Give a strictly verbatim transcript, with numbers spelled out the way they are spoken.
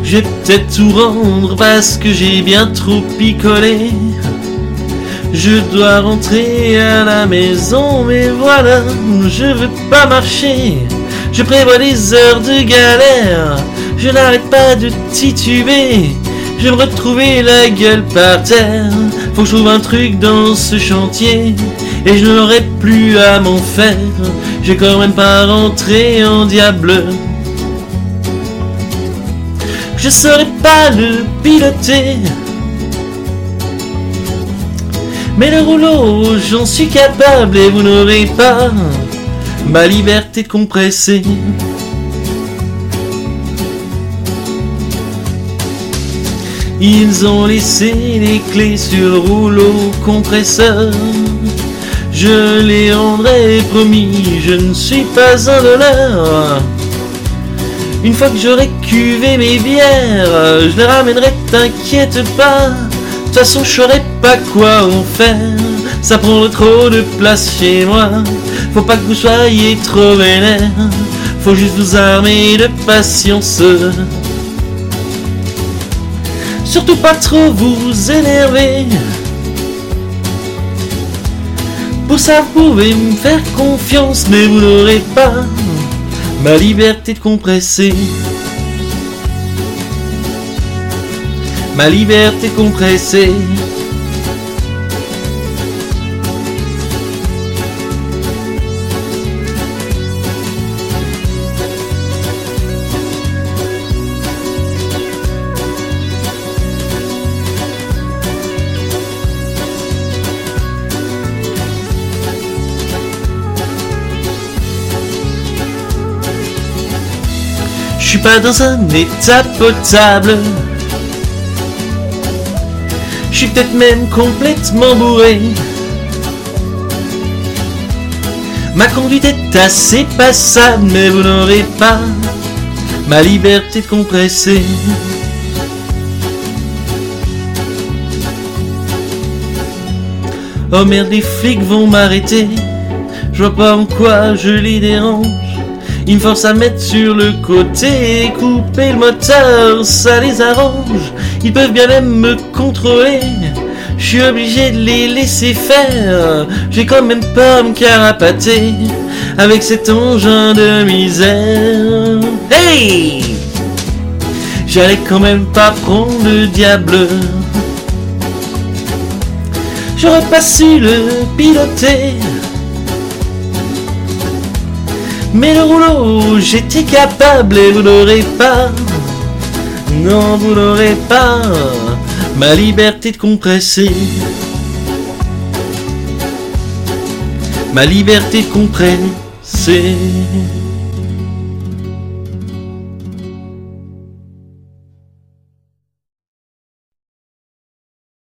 Je vais peut-être tout rendre parce que j'ai bien trop picolé. Je dois rentrer à la maison, mais voilà, je veux pas marcher. Je prévois des heures de galère, je n'arrête pas de tituber. Je vais me retrouver la gueule par terre. Faut que je trouve un truc dans ce chantier, et je n'aurai plus à m'en faire. Je vais quand même pas rentrer en diable. Je saurais pas le piloter, mais le rouleau, j'en suis capable, et vous n'aurez pas ma liberté de compresser. Ils ont laissé les clés sur le rouleau compresseur. Je les rendrai, promis, je ne suis pas un voleur. Une fois que j'aurai cuvé mes bières, je les ramènerai, t'inquiète pas. De toute façon, je saurais pas quoi en faire. Ça prendrait trop de place chez moi. Faut pas que vous soyez trop vénère. Faut juste vous armer de patience. Surtout pas trop vous énerver. Pour ça, vous pouvez me faire confiance, mais vous n'aurez pas ma liberté de compresser. Ma liberté de compresser. Je suis pas dans un état potable. Je suis peut-être même complètement bourré. Ma conduite est assez passable, mais vous n'aurez pas ma liberté de compresser. Oh merde, les flics vont m'arrêter. Je vois pas en quoi je les dérange. Ils me forcent à mettre sur le côté et couper le moteur, ça les arrange. Ils peuvent bien même me contrôler, je suis obligé de les laisser faire. J'ai quand même pas à me carapater avec cet engin de misère. Hey! J'allais quand même pas prendre le diable. J'aurais pas su le piloter, mais le rouleau, j'étais capable, et vous n'aurez pas, non vous n'aurez pas ma liberté de compresser. Ma liberté de compresser.